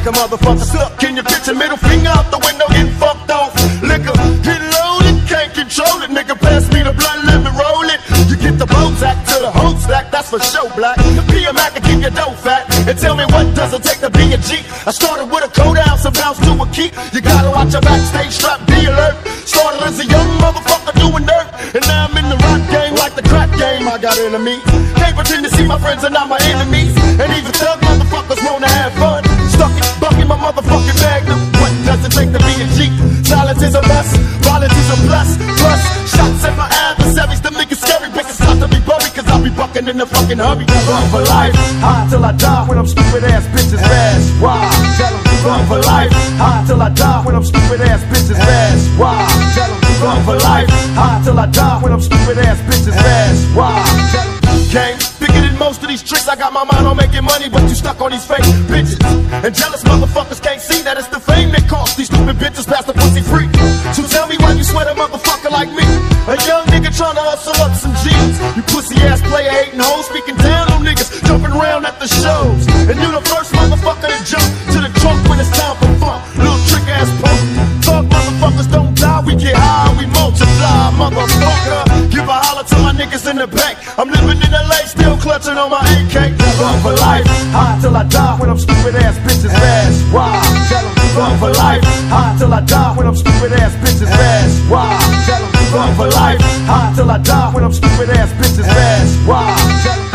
like a motherfucker stuck in your bitch and middle finger out the window getting fucked off. Liquor, get loaded, can't control it. Nigga, pass me the blunt, let me roll it. You get the Bozak to the whole stack, that's for show, black. Be a Mac and keep your dough fat. And tell me what does it take to be a G? I started with a cold ounce of bounce to a key. You gotta watch your backstage strap, be alert. Started as a young motherfucker doing dirt, and now I'm in the rap game like the crack game. I got enemies, can't pretend to see my friends are not my enemies. And even thug motherfuckers wanna have fun. Stuck it, bucking my motherfucking magnum. What does it take to be a G? Silence is a must, violence is a plus. Plus, shots at my adversaries, them niggas scary. Bitches stop to be buried, cause I'll be bucking in the fucking hurry. Run for life, high till I die when I'm stupid ass bitches fast. Why? Tell them, run for life, high till I die when I'm stupid ass bitches fast. Why? Tell them, run for life, high till I die when I'm stupid ass bitches fast. Why? Tell them, gang, bigger than most of these tricks. I got my mind on making money, but you stuck on these fake bitches. And jealous motherfuckers can't see that it's the fame that costs these stupid bitches past the pussy free. So tell me why you sweat a motherfucker like me, a young nigga trying to hustle up some G's. You pussy ass player hating hoes, speaking down on niggas, jumping around at the shows. And you the first motherfucker to jump to the trunk when it's time for fun. Little trick ass punk. Thug motherfuckers don't die, we get high, we multiply, motherfucker. Give a holler to my niggas in the bank. I'm living in LA, still clutching on my AK. Run for life, high till I die when I'm stupid ass bitches fast. Why? Tell them, run for life, high till I die when I'm stupid ass bitches fast. Why? Tell them, run for life, high till I die when I'm stupid ass bitches fast. Why? Tell them,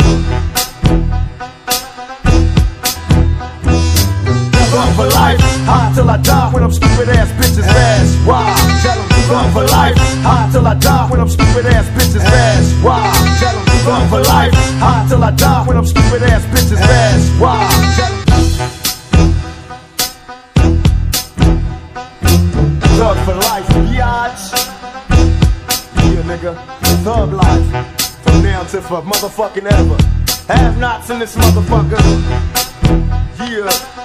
run for life, high till I die when I'm stupid ass bitches fast. Why? Tell them, run for life, high till I die when I'm stupid ass bitches fast. Why? Tell them, run for life, high till I die when I'm stupid ass bitches fast. Why? Tell them, thug for life, biatch. Yeah, nigga, thug life, from now to for motherfucking ever. Have nots in this motherfucker. Yeah.